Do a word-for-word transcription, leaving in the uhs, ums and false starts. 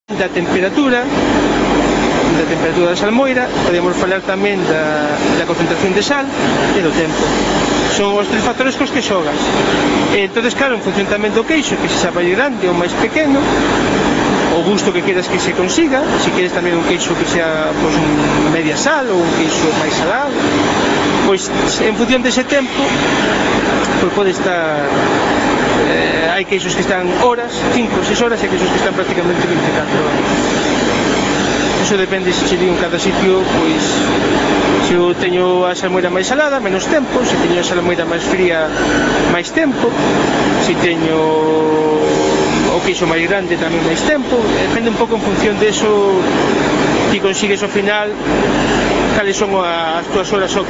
da temperatura, da temperatura da salmoira, podemos falar tamén da, da concentración de sal e do tempo. Son os tres factores cos que xogas. E, entonces, claro, en función tamén do queixo, que se xa vai grande ou máis pequeno, o gusto que queras que se consiga, se queres tamén un queixo que sea pues, un media sal ou un queixo máis salado, pois en función dese tempo pois pode estar eh, hai queixos que están horas, cinco ou seis horas, e queixos que están prácticamente vinte e catro horas. Eso depende se che digo en cada sitio, pois se eu teño a salmoira máis salada, menos tempo, se teño a salmoira máis fría, máis tempo, se teño o queixo máis grande tamén máis tempo, depende un pouco en función de eso, ti consigues ao final cales son as túas horas